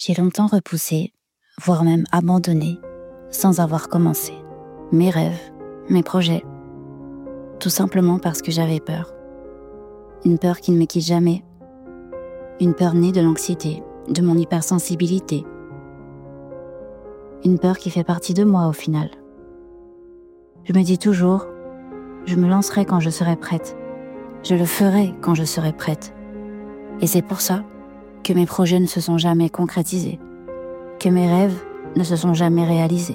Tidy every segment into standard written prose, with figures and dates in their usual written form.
J'ai longtemps repoussé, voire même abandonné, sans avoir commencé, mes rêves, mes projets. Tout simplement parce que j'avais peur. Une peur qui ne me quitte jamais. Une peur née de l'anxiété, de mon hypersensibilité. Une peur qui fait partie de moi au final. Je me dis toujours, je me lancerai quand je serai prête. Je le ferai quand je serai prête. Et c'est pour ça que mes projets ne se sont jamais concrétisés, que mes rêves ne se sont jamais réalisés.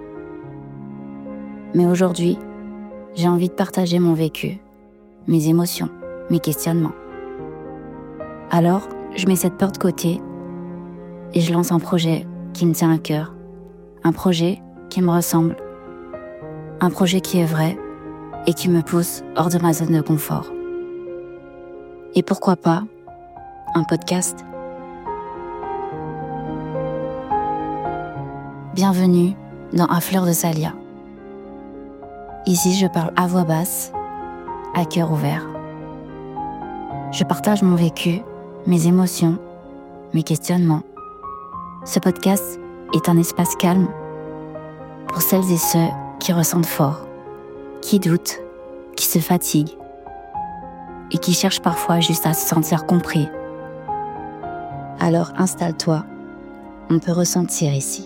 Mais aujourd'hui, j'ai envie de partager mon vécu, mes émotions, mes questionnements. Alors, je mets cette peur de côté et je lance un projet qui me tient à cœur, un projet qui me ressemble, un projet qui est vrai et qui me pousse hors de ma zone de confort. Et pourquoi pas un podcast ? Bienvenue dans À Fleur de Salia. Ici, je parle à voix basse, à cœur ouvert. Je partage mon vécu, mes émotions, mes questionnements. Ce podcast est un espace calme pour celles et ceux qui ressentent fort, qui doutent, qui se fatiguent et qui cherchent parfois juste à se sentir compris. Alors installe-toi, on peut ressentir ici.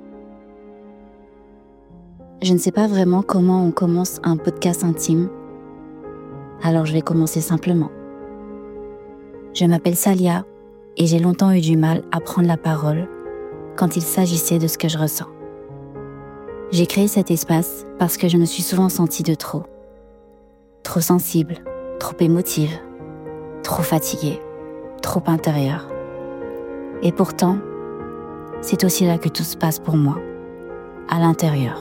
Je ne sais pas vraiment comment on commence un podcast intime, alors je vais commencer simplement. Je m'appelle Salia et j'ai longtemps eu du mal à prendre la parole quand il s'agissait de ce que je ressens. J'ai créé cet espace parce que je me suis souvent sentie de trop. Trop sensible, trop émotive, trop fatiguée, trop intérieure. Et pourtant, c'est aussi là que tout se passe pour moi, à l'intérieur.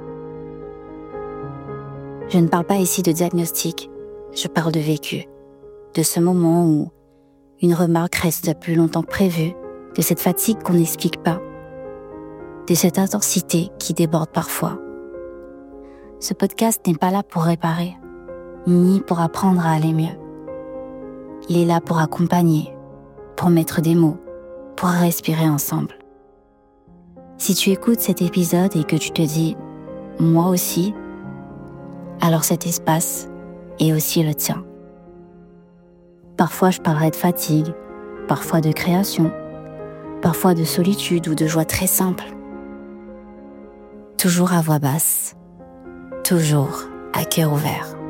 Je ne parle pas ici de diagnostic, je parle de vécu, de ce moment où une remarque reste plus longtemps prévue, de cette fatigue qu'on n'explique pas, de cette intensité qui déborde parfois. Ce podcast n'est pas là pour réparer, ni pour apprendre à aller mieux. Il est là pour accompagner, pour mettre des mots, pour respirer ensemble. Si tu écoutes cet épisode et que tu te dis « moi aussi », alors cet espace est aussi le tien. Parfois je parlerai de fatigue, parfois de création, parfois de solitude ou de joie très simple. Toujours à voix basse, toujours à cœur ouvert.